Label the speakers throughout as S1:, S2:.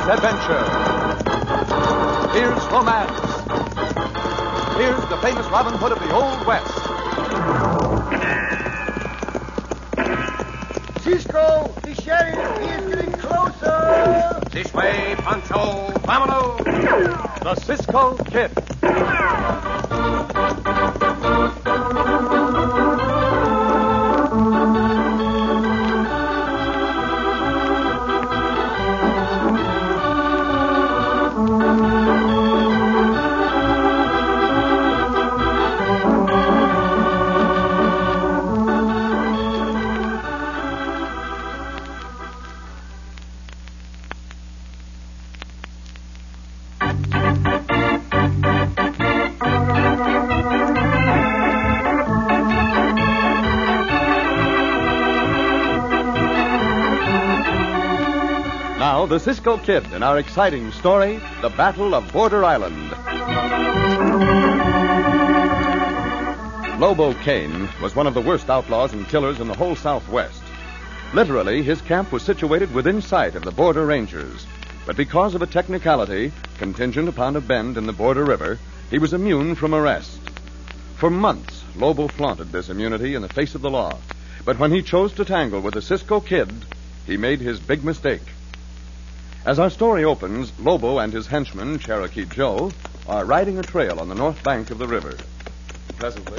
S1: adventure. Here's romance. Here's the famous Robin Hood of the Old West.
S2: Cisco, the sheriff, he is getting closer.
S3: This way, Pancho. Vámonos.
S1: The Cisco Kid. Now, the Cisco Kid in our exciting story, The Battle of Border Island. Lobo Kane was one of the worst outlaws and killers in the whole Southwest. Literally, his camp was situated within sight of the border rangers. But because of a technicality contingent upon a bend in the border river, he was immune from arrest. For months, Lobo flaunted this immunity in the face of the law. But when he chose to tangle with the Cisco Kid, he made his big mistake. As our story opens, Lobo and his henchman, Cherokee Joe, are riding a trail on the north bank of the river. Presently...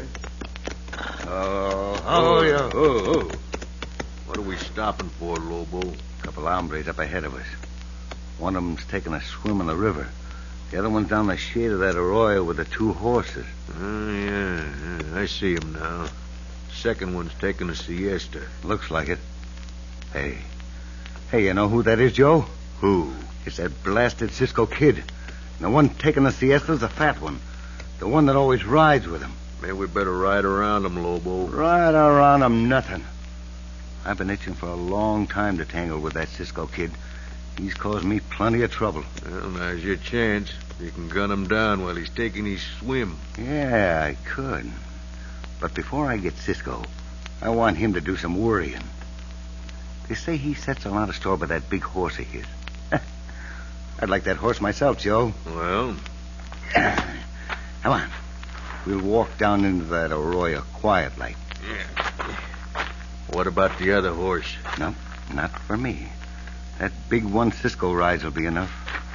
S4: Oh. What are we stopping for, Lobo?
S5: A couple hombres up ahead of us. One of them's taking a swim in the river. The other one's down the shade of that arroyo with the two horses.
S4: Yeah, I see him now. Second one's taking a siesta.
S5: Looks like it. Hey, you know who that is, Joe?
S4: Who?
S5: It's that blasted Cisco Kid. And the one taking the siesta's the fat one. The one that always rides with him.
S4: Maybe we better ride around him, Lobo.
S5: Ride around him, nothing. I've been itching for a long time to tangle with that Cisco Kid. He's caused me plenty of trouble.
S4: Well, now's your chance. You can gun him down while he's taking his swim.
S5: Yeah, I could. But before I get Cisco, I want him to do some worrying. They say he sets a lot of store by that big horse of his. I'd like that horse myself, Joe.
S4: Well?
S5: Come on. We'll walk down into that arroyo quiet like.
S4: Yeah. What about the other horse?
S5: No, not for me. That big one Cisco rides will be enough.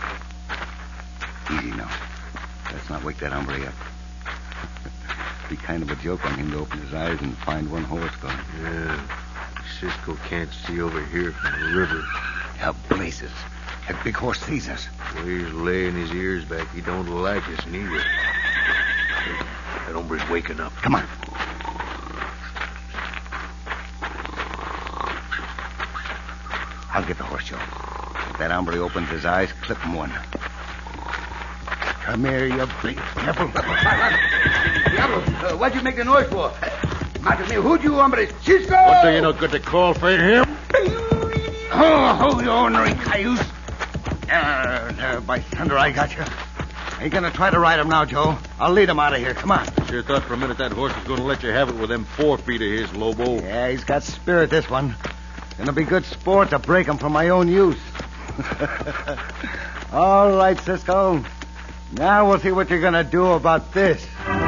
S5: Easy now. Let's not wake that hombre up. Be kind of a joke on him to open his eyes and find one horse gone.
S4: Yeah. Cisco can't see over here from the river.
S5: How blazes. That big horse sees us.
S4: Well, he's laying his ears back. He don't like us neither. That hombre's waking up.
S5: Come on. I'll get the horse, Joe. If that hombre opens his eyes, clip him one. Come here, you big devil.
S2: Diablo, what'd you make the noise for? Madre mia, who'd you, hombre? Cisco!
S4: What, do you no good to call for him?
S5: Oh, you ornery cayuse. There, by thunder, I got you. Ain't gonna try to ride him now, Joe. I'll lead him out of here. Come on.
S4: Sure thought for a minute that horse was going to let you have it with them 4 feet of his, Lobo.
S5: Yeah, he's got spirit, this one. Gonna be good sport to break him for my own use. All right, Cisco. Now we'll see what you're gonna do about this.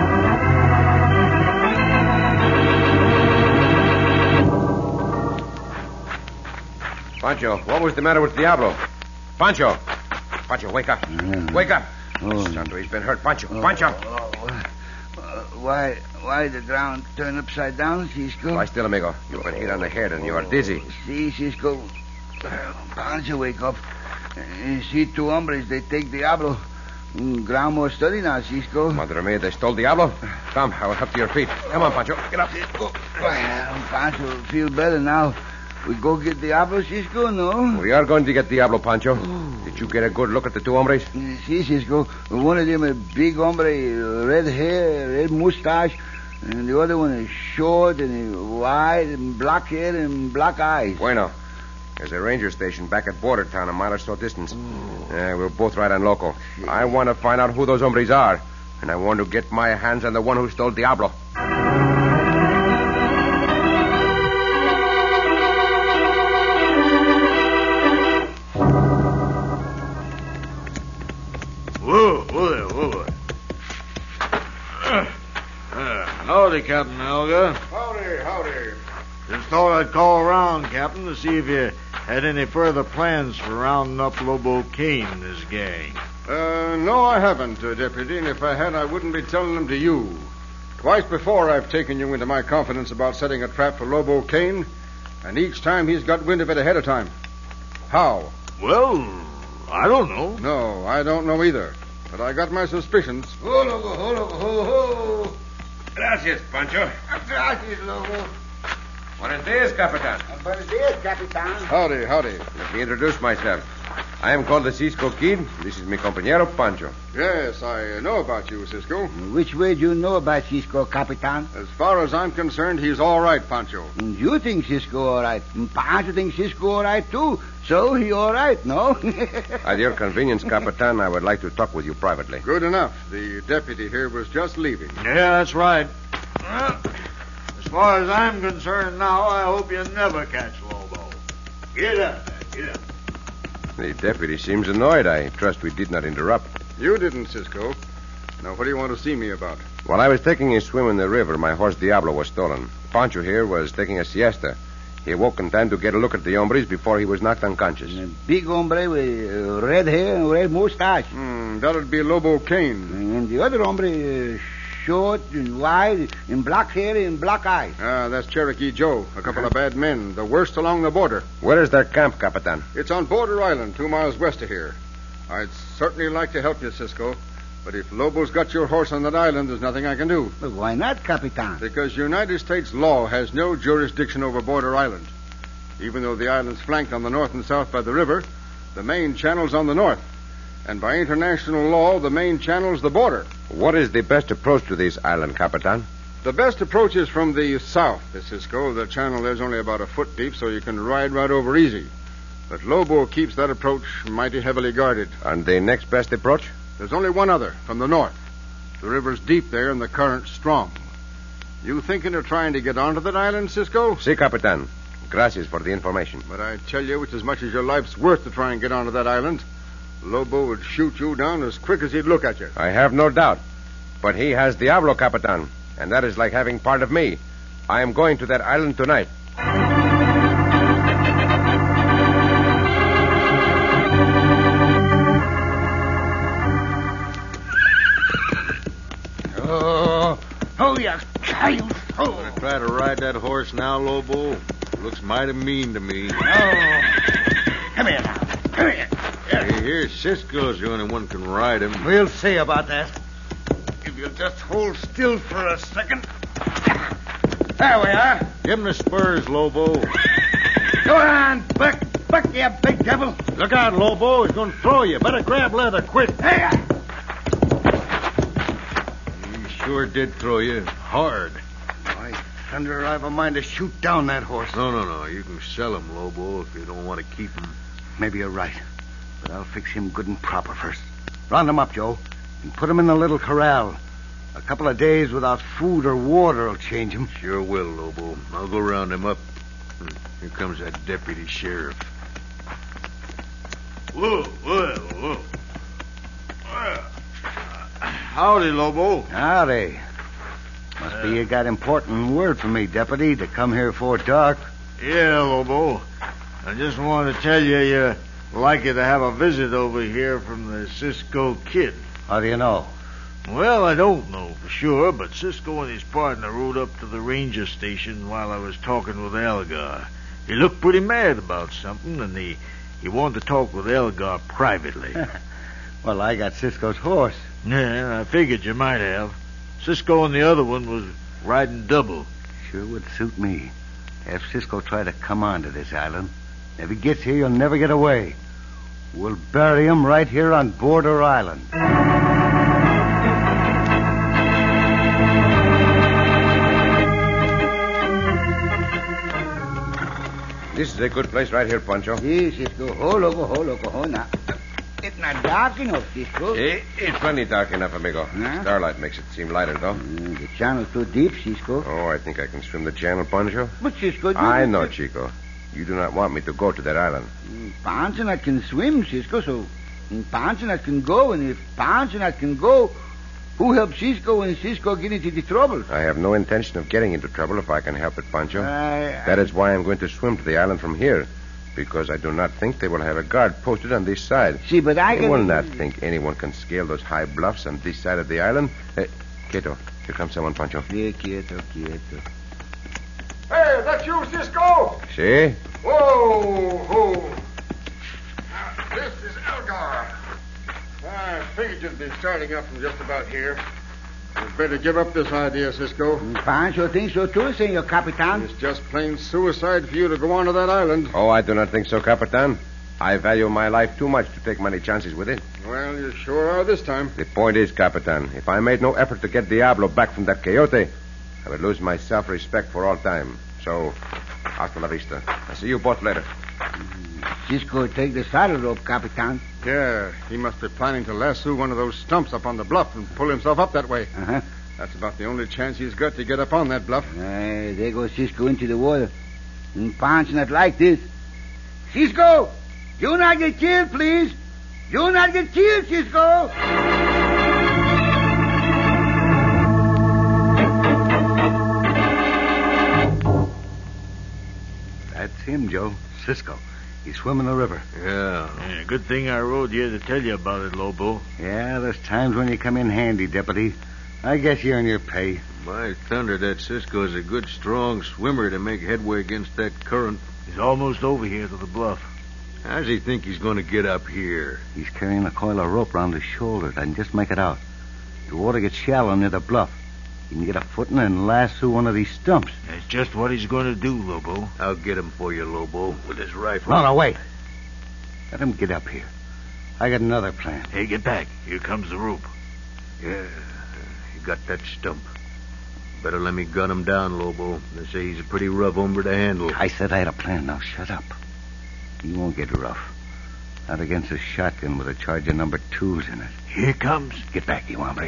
S3: Pancho, what was the matter with Diablo? Pancho, wake up. Wake up.
S5: Oh.
S3: Santo, he's been hurt. Pancho.
S2: Why the ground turned upside down, Cisco?
S3: Lie still, amigo. You've been hit on the head and you are dizzy.
S2: See, Cisco. Pancho, wake up. See, two hombres, they take Diablo. Ground more steady now, Cisco.
S3: Madre mia, they stole Diablo? Come, I will help to your feet. Come on, Pancho. Get up.
S2: Pancho, feel better now. We go get Diablo, Cisco, no?
S3: We are going to get Diablo, Pancho. Did you get a good look at the two hombres?
S2: See, Cisco. One of them a big hombre, red hair, red mustache. And the other one is short and wide and black hair and black eyes.
S3: Bueno. There's a ranger station back at Border Town, a mile or so distance. We'll both ride on local. I want to find out who those hombres are. And I want to get my hands on the one who stole Diablo.
S6: Howdy, Captain Elga.
S3: Howdy.
S6: Just thought I'd call around, Captain, to see if you had any further plans for rounding up Lobo Kane and his gang.
S7: No, I haven't, Deputy, and if I had, I wouldn't be telling them to you. Twice before I've taken you into my confidence about setting a trap for Lobo Kane, and each time he's got wind of it ahead of time. How?
S6: Well, I don't know.
S7: No, I don't know either, but I got my suspicions.
S2: Ho.
S3: Gracias, Pancho.
S2: Gracias, Lobo.
S3: Buenos dias, Capitan.
S2: Buenos dias, Capitan.
S7: Howdy.
S3: Let me introduce myself. I am called the Cisco Kid. This is mi compañero, Pancho.
S7: Yes, I know about you, Cisco.
S2: Which way do you know about Cisco, Capitan?
S7: As far as I'm concerned, he's all right, Pancho.
S2: You think Cisco all right. Pancho thinks Cisco all right, too. So he all right, no?
S3: At your convenience, Capitan, I would like to talk with you privately.
S7: Good enough. The deputy here was just leaving.
S6: Yeah, that's right. Well, as far as I'm concerned now, I hope you never catch Lobo. Get up.
S3: The deputy seems annoyed. I trust we did not interrupt.
S7: You didn't, Cisco. Now, what do you want to see me about?
S3: While I was taking a swim in the river, my horse Diablo was stolen. Pancho here was taking a siesta. He awoke in time to get a look at the hombres before he was knocked unconscious.
S2: A big hombre with red hair and red mustache.
S7: That'd be Lobo Kane.
S2: And the other hombre, short and wide and black hair and black eyes.
S7: That's Cherokee Joe. A couple of bad men. The worst along the border.
S3: Where is their camp, Capitan?
S7: It's on Border Island, 2 miles west of here. I'd certainly like to help you, Cisco. But if Lobo's got your horse on that island, there's nothing I can do.
S2: But why not, Capitan?
S7: Because United States law has no jurisdiction over Border Island. Even though the island's flanked on the north and south by the river, the main channel's on the north. And by international law, the main channel's the border.
S3: What is the best approach to this island, Capitan?
S7: The best approach is from the south, Cisco. The channel there's only about a foot deep, so you can ride right over easy. But Lobo keeps that approach mighty heavily guarded.
S3: And the next best approach?
S7: There's only one other, from the north. The river's deep there and the current's strong. You thinking of trying to get onto that island, Cisco?
S3: Si, Capitan. Gracias for the information.
S7: But I tell you, it's as much as your life's worth to try and get onto that island. Lobo would shoot you down as quick as he'd look at you.
S3: I have no doubt. But he has Diablo, Capitan. And that is like having part of me. I am going to that island tonight.
S2: Oh, you child.
S4: Gonna try to ride that horse now, Lobo? Looks mighty mean to me.
S2: Oh. Come here now. Come here.
S4: Hey, here, Cisco's the only one can ride him.
S5: We'll see about that. If you'll just hold still for a second. There we are.
S4: Give him the spurs, Lobo.
S2: Go on, Buck. Buck, you big devil.
S4: Look out, Lobo. He's gonna throw you. Better grab leather, quick.
S2: Hey,
S4: He sure did throw you. Hard.
S5: By thunder, I've a mind to shoot down that horse.
S4: No. You can sell him, Lobo, if you don't want to keep him.
S5: Maybe you're right. But I'll fix him good and proper first. Round him up, Joe, and put him in the little corral. A couple of days without food or water will change him.
S4: Sure will, Lobo. I'll go round him up. Here comes that deputy sheriff.
S6: Whoa. Howdy, Lobo.
S5: Howdy. Must be you got important word for me, deputy, to come here before dark.
S6: Yeah, Lobo. I just wanted to tell you you're likely to have a visit over here from the Cisco Kid.
S5: How do you know?
S6: Well, I don't know for sure, but Cisco and his partner rode up to the ranger station while I was talking with Elgar. He looked pretty mad about something, and he wanted to talk with Elgar privately.
S5: Well, I got Cisco's horse.
S6: Yeah, I figured you might have. Cisco and the other one was riding double.
S5: Sure would suit me. Have Cisco try to come onto this island. If he gets here, he'll never get away. We'll bury him right here on Border Island.
S3: This is a good place right here, Pancho.
S2: Si, Cisco. Ho, now. It's not dark enough, Cisco.
S3: It's plenty dark enough, amigo.
S2: Huh?
S3: Starlight makes it seem lighter, though.
S2: The channel's too deep, Cisco.
S3: Oh, I think I can swim the channel, Pancho.
S2: But, Cisco...
S3: I know, Chico. You do not want me to go to that island.
S2: Pancho and I can swim, Cisco, so Pancho and I can go, and if Pancho and I can go, Who helped Cisco when Cisco get into the trouble?
S3: I have no intention of getting into trouble if I can help it, Pancho.
S2: That
S3: That is why I'm going to swim to the island from here, because I do not think they will have a guard posted on this side.
S2: See, but I
S3: They
S2: can...
S3: will not think anyone can scale those high bluffs on this side of the island. Quieto. Here comes someone, Pancho.
S2: Yeah, quieto.
S7: Hey, that's you, Cisco?
S3: See?
S7: Whoa. This is Elgar. I figured you'd be starting up from just about here. You'd better give up this idea, Cisco.
S2: Pancho thinks so too, Senor Capitan.
S7: It's just plain suicide for you to go on to that island.
S3: Oh, I do not think so, Capitan. I value my life too much to take many chances with it.
S7: Well, you sure are this time.
S3: The point is, Capitan, if I made no effort to get Diablo back from that coyote, I would lose my self-respect for all time. So, hasta la vista. I'll see you both later.
S2: Cisco take the saddle rope, Capitan.
S7: Yeah, he must be planning to lasso one of those stumps up on the bluff and pull himself up that way.
S2: Uh-huh.
S7: That's about the only chance he's got to get up on that bluff.
S2: There goes Cisco into the water. Pancho not like this. Cisco! Do not get killed, please. Do not get killed, Cisco.
S5: That's him, Joe. Cisco. He's swimming the river.
S4: Yeah.
S6: Good thing I rode here to tell you about it, Lobo.
S5: Yeah, there's times when you come in handy, Deputy. I guess you earn your pay.
S4: By thunder, that Cisco's a good, strong swimmer to make headway against that current.
S6: He's almost over here to the bluff.
S4: How's he think he's going to get up here?
S5: He's carrying a coil of rope around his shoulders. I can just make it out. The water gets shallow near the bluff. He can get a footing and lasso one of these stumps.
S6: That's just what he's going to do, Lobo.
S4: I'll get him for you, Lobo, with his rifle.
S5: No, wait. Let him get up here. I got another plan.
S6: Hey, get back. Here comes the rope.
S4: Yeah, he got that stump. Better let me gun him down, Lobo. They say he's a pretty rough hombre to handle.
S5: I said I had a plan. Now shut up. He won't get rough. Not against a shotgun with a charge of number 2s in it.
S6: Here comes.
S5: Get back, you hombres.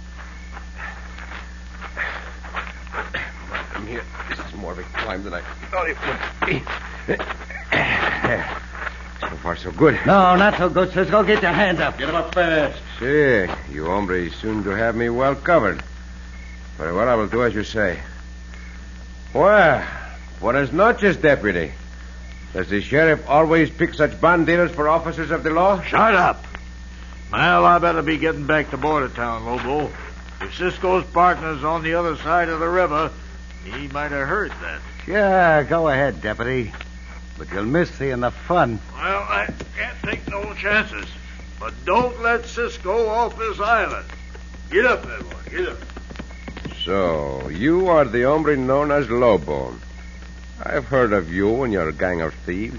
S3: Come here. This is more of a climb than I thought it would be. There. So far, so good.
S5: No, not so good, Cisco. Get your hands up.
S7: Get him up fast.
S3: See, you hombres seem to have me well covered. Very well, I will do as you say. Well, buenas noches, Deputy. Does the sheriff always pick such bandidos for officers of the law?
S6: Shut up. Well, I better be getting back to Border Town, Lobo. If Cisco's partner's on the other side of the river, he might have heard that.
S5: Yeah, go ahead, Deputy. But you'll miss seeing the fun.
S6: Well, I can't take no chances. But don't let Cisco off this island. Get up there, boy. Get up.
S3: So, you are the hombre known as Lobo. I've heard of you and your gang of thieves.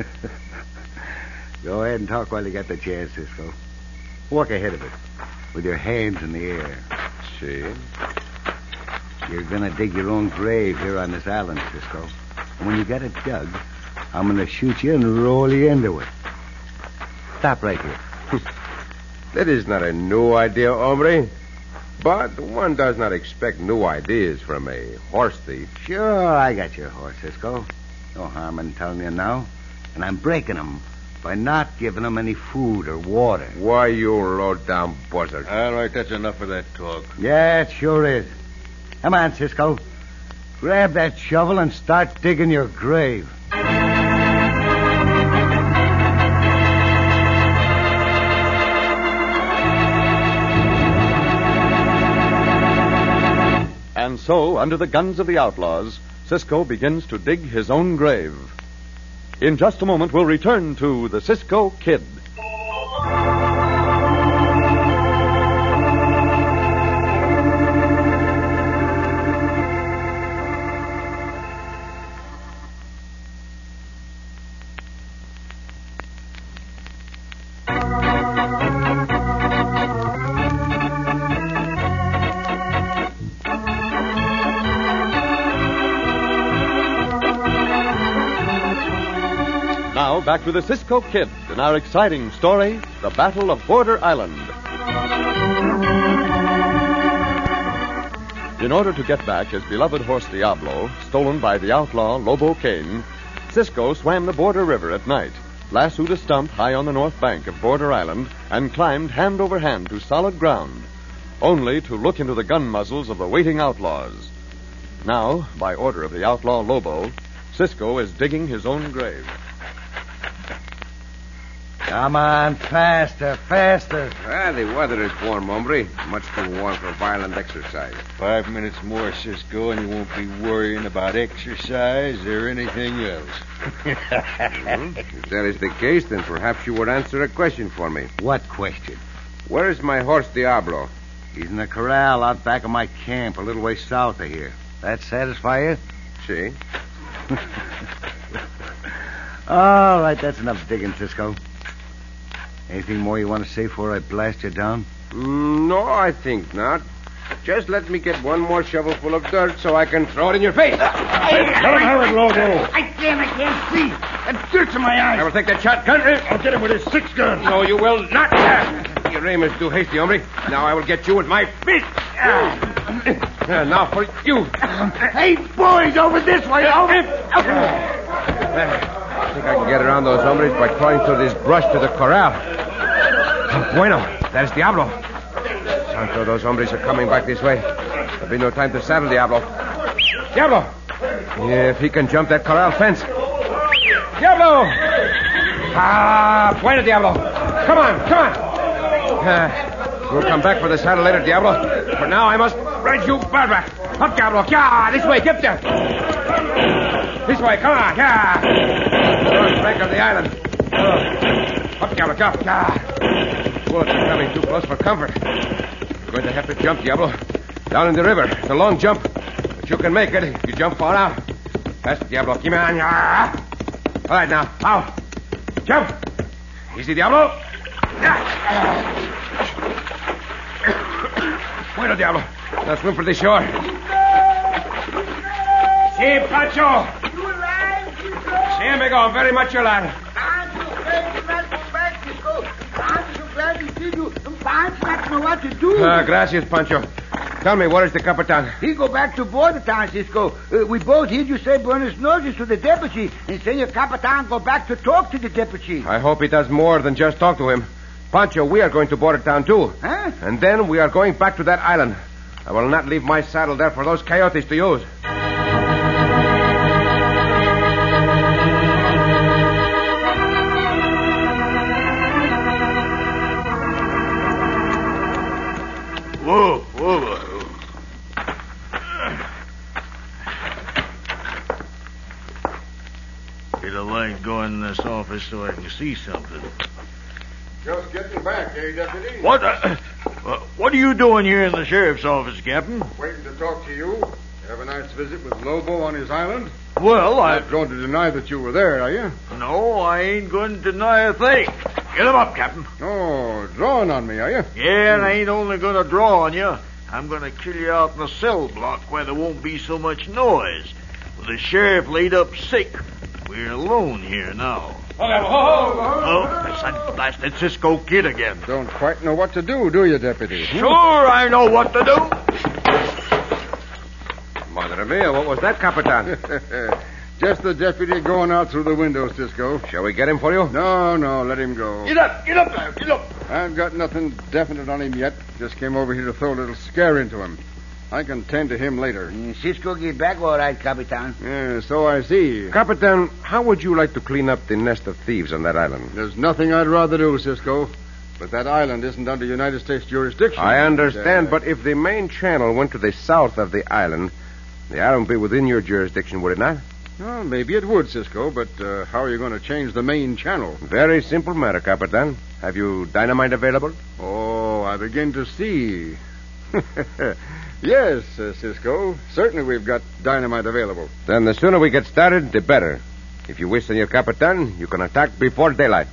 S5: Go ahead and talk while you got the chance, Cisco. Walk ahead of it, with your hands in the air.
S3: See?
S5: You're gonna dig your own grave here on this island, Cisco. And when you get it dug, I'm gonna shoot you and roll you into it. Stop right here.
S3: That is not a new idea, hombre. But one does not expect new ideas from a horse thief.
S5: Sure, I got your horse, Cisco. No harm in telling you now. And I'm breaking him by not giving him any food or water.
S3: Why, you low-down buzzard.
S4: All right, that's enough of that talk.
S5: Yeah, it sure is. Come on, Cisco. Grab that shovel and start digging your grave.
S1: And so, under the guns of the outlaws, Cisco begins to dig his own grave. In just a moment, we'll return to the Cisco Kid. Now, back to the Cisco Kid in our exciting story, The Battle of Border Island. In order to get back his beloved horse Diablo, stolen by the outlaw Lobo Kane, Cisco swam the Border River at night, lassoed a stump high on the north bank of Border Island, and climbed hand over hand to solid ground. only to look into the gun muzzles of the waiting outlaws. Now, by order of the outlaw Lobo, Cisco is digging his own grave.
S5: Come on, faster, faster.
S3: Ah, the weather is warm, hombre. Much too warm for violent exercise.
S6: 5 minutes more, Cisco, and you won't be worrying about exercise or anything else.
S3: If that is the case, then perhaps you would answer a question for me.
S5: What question?
S3: Where is my horse, Diablo?
S5: He's in the corral out back of my camp, a little way south of here. That satisfy you?
S3: See?
S5: All right, that's enough digging, Cisco. Anything more you want to say before I blast you down?
S3: No, I think not. Just let me get one more shovelful of dirt so I can throw it in your face.
S6: Let him have it, Lobo.
S2: I can't see. That dirt's in my eyes.
S3: I will take that shotgun.
S6: I'll get him with his 6-gun.
S3: No, you will not. Your aim is too hasty, hombre. Now I will get you with my fist. Now for you.
S2: Hey, boys, over this way. Over.
S3: I think I can get around those hombres by crawling through this brush to the corral. Bueno, that is Diablo. Santo, those hombres are coming back this way. There'll be no time to saddle Diablo. Diablo! Yeah, if he can jump that corral fence. Diablo! Ah, bueno, Diablo. Come on. We'll come back for the saddle later, Diablo. For now, I must ride you Barbara. Up, Diablo. Yeah, this way. Get there. This way. Come on. Yeah. North bank of the island. Up, Diablo. Jump. Yeah. Bullets are coming too close for comfort. You're going to have to jump, Diablo. Down in the river. It's a long jump. But you can make it if you jump far out. That's Diablo. Come on. Yeah. All right, now. Out. Jump. Easy, Diablo. Bueno, Diablo. Now swim for the shore. Si, Pancho. Si, amigo. I'm very much your lad.
S2: I'm so glad you not go back, Cisco. I'm so glad to see you. Pancho not know what to do.
S3: Gracias, Pancho. Tell me, what is the Capitan?
S2: He go back to border town, Cisco. We both heard you say Buenos Noches to the deputy, and Senor Capitan go back to talk to the deputy.
S3: I hope he does more than just talk to him. Pancho, we are going to border town, too.
S2: Huh?
S3: And then we are going back to that island. I will not leave my saddle there for those coyotes to use.
S6: Whoa. Get a light going in this office so I can see something.
S7: Just getting back, Deputy?
S6: What are you doing here in the sheriff's office, Captain?
S7: Waiting to talk to you. Have a nice visit with Lobo on his island?
S6: Well,
S7: Not going to deny that you were there, are you?
S6: No, I ain't going to deny a thing. Get him up, Captain.
S7: Oh, drawing on me, are you?
S6: Yeah, and I ain't only going to draw on you. I'm going to kill you out in a cell block where there won't be so much noise. With the sheriff laid up sick, we're alone here now. Oh, that's that blasted Cisco Kid again.
S7: Don't quite know what to do you, Deputy?
S6: Sure, I know what to do.
S3: Madre mia, what was that, Capitan?
S7: Just the deputy going out through the window, Cisco.
S3: Shall we get him for you?
S7: No, let him go.
S6: Get up there, get up.
S7: I've got nothing definite on him yet. Just came over here to throw a little scare into him. I can tend to him later.
S2: Cisco get back all right, Capitan.
S7: Yeah, so I see.
S3: Capitan, how would you like to clean up the nest of thieves on that island?
S7: There's nothing I'd rather do, Cisco. But that island isn't under United States jurisdiction.
S3: I understand, but if the main channel went to the south of the island would be within your jurisdiction, would it not?
S7: Well, maybe it would, Cisco, but how are you going to change the main channel?
S3: Very simple matter, Capitan. Have you dynamite available?
S7: Oh, I begin to see. Yes, Cisco. Certainly we've got dynamite available.
S3: Then the sooner we get started, the better. If you wish, Senor Capitan, you can attack before daylight.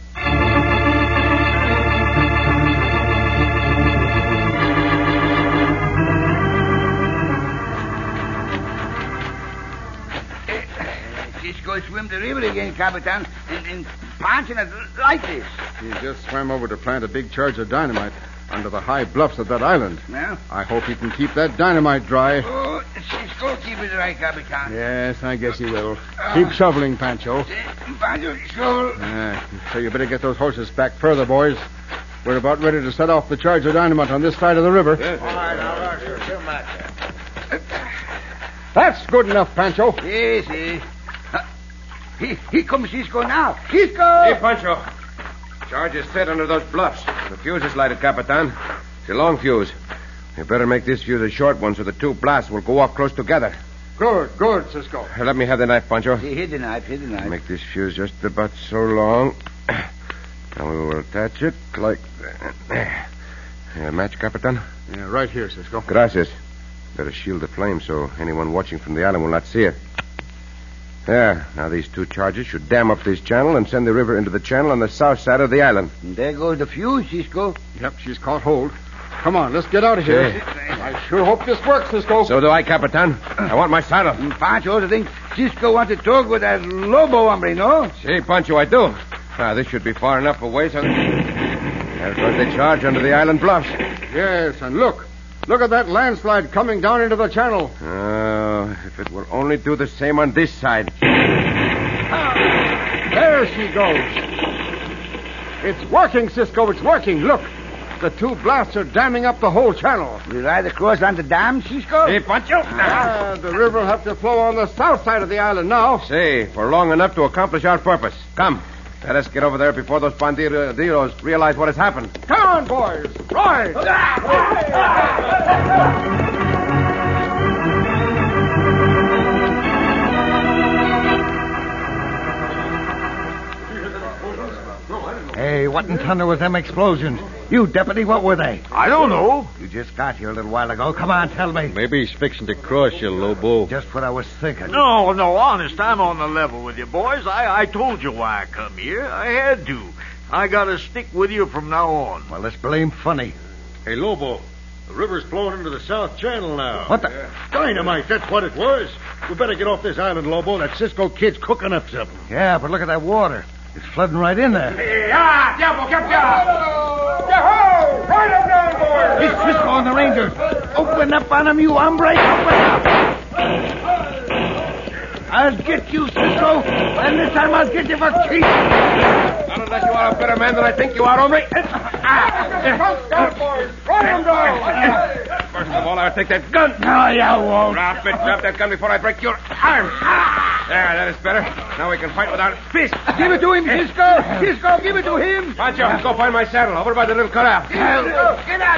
S2: Cisco swim the river again, Capitan, and punching it like this.
S7: He just swam over to plant a big charge of dynamite under the high bluffs of that island.
S2: Well?
S7: I hope he can keep that dynamite dry.
S2: Oh, Cisco keep it dry, Capitan.
S7: Yes, I guess he will. Keep shoveling, Pancho.
S2: Pancho, shovel.
S7: So you better get those horses back further, boys. We're about ready to set off the charge of dynamite on this side of the river.
S3: Yes,
S5: All right, all right, sir. Fill that.
S7: That's good enough, Pancho.
S2: Yes, yes. Here comes Cisco now. Cisco!
S3: Hey, Pancho. Charge is set under those bluffs. The fuse is lighted, Capitan. It's a long fuse. You better make this fuse a short one so the two blasts will go off close together.
S7: Good, Cisco.
S3: Let me have the knife, Pancho.
S2: Hit the knife.
S3: Make this fuse just about so long. Now we will attach it like that. Match, Capitan?
S7: Yeah, right here, Cisco.
S3: Gracias. Better shield the flame so anyone watching from the island will not see it. There. Now these two charges should dam up this channel and send the river into the channel on the south side of the island.
S2: And there goes the fuse, Cisco.
S7: Yep, she's caught hold. Come on, let's get out of here. I sure hope this works, Cisco.
S3: So do I, Capitan. I want my saddle.
S2: And Pancho, I think Cisco wants to talk with that Lobo hombre, no?
S3: See, Pancho, I do. This should be far enough away so... There goes the charge under the island bluffs.
S7: Yes, and look. Look at that landslide coming down into the channel.
S3: Oh, if it will only do the same on this side.
S7: There she goes. It's working, Cisco. It's working. Look. The two blasts are damming up the whole channel.
S2: We ride across on the dam, Cisco?
S3: See, Pancho?
S7: The river will have to flow on the south side of the island now.
S3: See, for long enough to accomplish our purpose. Come. Let us get over there before those bandidos realize what has happened.
S7: Come on, boys. Ride.
S5: Hey, what in thunder was them explosions? You, deputy, what were they?
S6: I don't know.
S5: You just got here a little while ago. Come on, tell me.
S4: Maybe he's fixing to cross you, Lobo.
S5: Just what I was thinking.
S6: No, honest, I'm on the level with you, boys. I told you why I come here. I had to. I gotta stick with you from now on.
S5: Well, that's blame funny.
S4: Hey, Lobo, the river's flowing into the south channel now.
S5: What the...
S4: Dynamite, that's what it was. We better get off this island, Lobo. That Cisco kid's cooking up something.
S5: Yeah, but look at that water. It's flooding right in there. It's Cisco and the Rangers. Open up on him, you hombre. Open up. I'll get you, Cisco. And this time I'll get you for keeps.
S3: Not unless you are a better man than I think you are, hombre. First of all, I'll take that gun.
S5: No, you won't.
S3: Drop that gun before I break your arm. There, that is better. Now we can fight without fists.
S2: Give it to him, Cisco. Cisco, give it to him.
S3: Pancho, go find my saddle over by the little corral.
S2: Get out,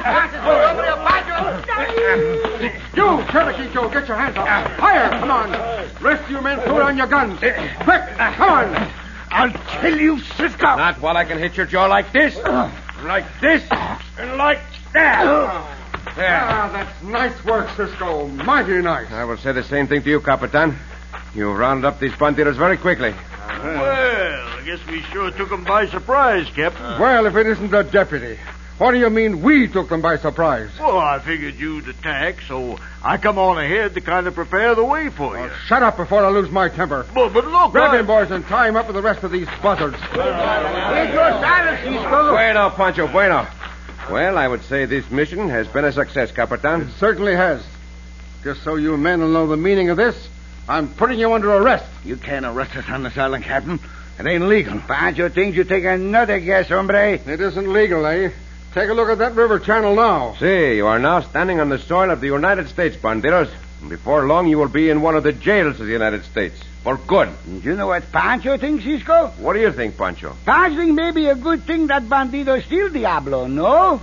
S2: Pancho.
S7: You, Cherokee, get your hands up. Fire, come on. Rest you men, throw down your guns. Quick, come on.
S5: I'll kill you, Cisco.
S3: Not while I can hit your jaw like this, and like that. There.
S7: That's nice work, Cisco. Mighty nice.
S3: I will say the same thing to you, Capitan. You rounded up these bandidos very quickly.
S6: Well, I guess we sure took them by surprise, Captain.
S7: Well, if it isn't the deputy. What do you mean we took them by surprise?
S6: Well, I figured you'd attack, so I come on ahead to kind of prepare the way for you.
S7: Shut up before I lose my temper.
S6: But look,
S7: Grab him, boys, and tie him up with the rest of these buzzards.
S2: Get your saddle, Cisco.
S3: Bueno, Pancho, bueno. Well, I would say this mission has been a success, Capitan.
S7: It certainly has. Just so you men will know the meaning of this, I'm putting you under arrest.
S5: You can't arrest us on this island, Captain. It ain't legal.
S2: Pancho thinks you take another guess, hombre.
S7: It isn't legal, eh? Take a look at that river channel now.
S3: See, you are now standing on the soil of the United States, bandidos. And before long, you will be in one of the jails of the United States. For good.
S2: Do you know what Pancho thinks, Cisco?
S3: What do you think, Pancho?
S2: Pancho thinks maybe a good thing that bandido steal Diablo, no?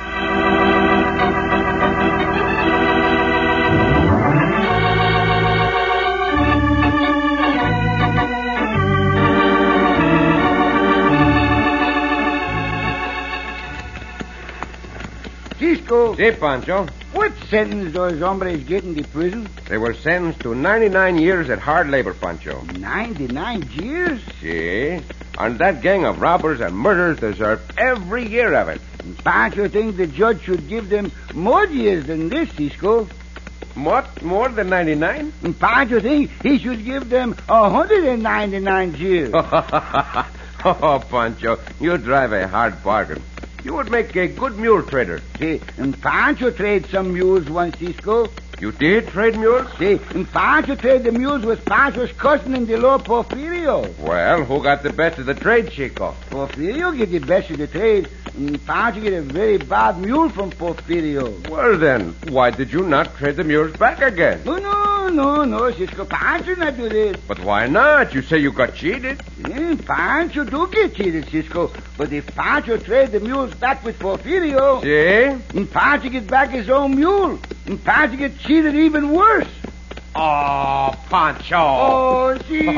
S2: Cisco,
S3: See, Pancho.
S2: what sentence those hombres get in the prison?
S3: They were sentenced to 99 years at hard labor, Pancho.
S2: 99 years?
S3: See? And that gang of robbers and murderers deserve every year of it.
S2: Pancho thinks the judge should give them more years than this, Cisco.
S3: What? More than 99?
S2: And Pancho thinks he should give them 199 years.
S3: Oh, Pancho, you drive a hard bargain. You would make a good mule trader.
S2: See, and Pancho trade some mules once, Cisco.
S3: You did trade mules?
S2: See, and Pancho trade the mules with Pancho's cousin in the law, Porfirio.
S3: Well, who got the best of the trade, Chico?
S2: Porfirio get the best of the trade, And Pancho get a very bad mule from Porfirio.
S3: Well, then, why did you not trade the mules back again?
S2: No, Cisco. Pancho not do this.
S3: But why not? You say you got cheated.
S2: Pancho do get cheated, Cisco. But if Pancho trade the mules back with Porfirio...
S3: See?
S2: And Pancho get back his own mule. And Pancho get cheated even worse.
S3: Oh, Pancho.
S2: Oh, see.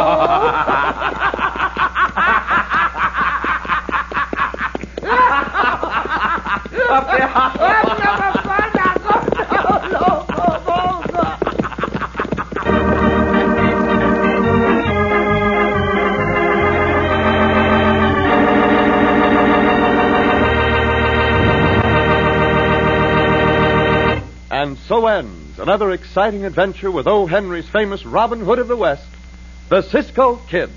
S1: And so ends another exciting adventure with O. Henry's famous Robin Hood of the West, the Cisco Kid.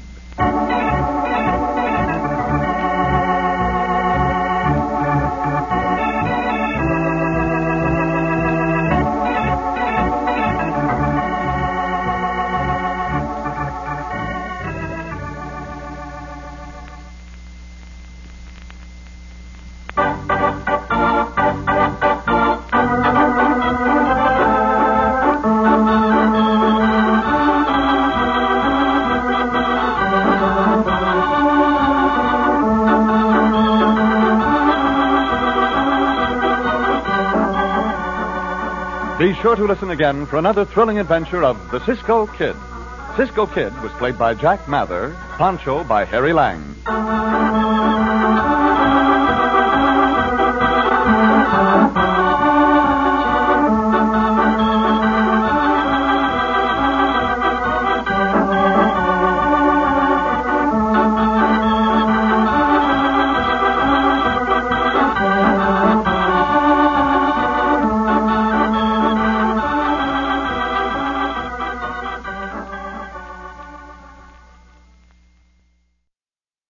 S1: Be sure to listen again for another thrilling adventure of the Cisco Kid. Cisco Kid was played by Jack Mather, Pancho by Harry Lang.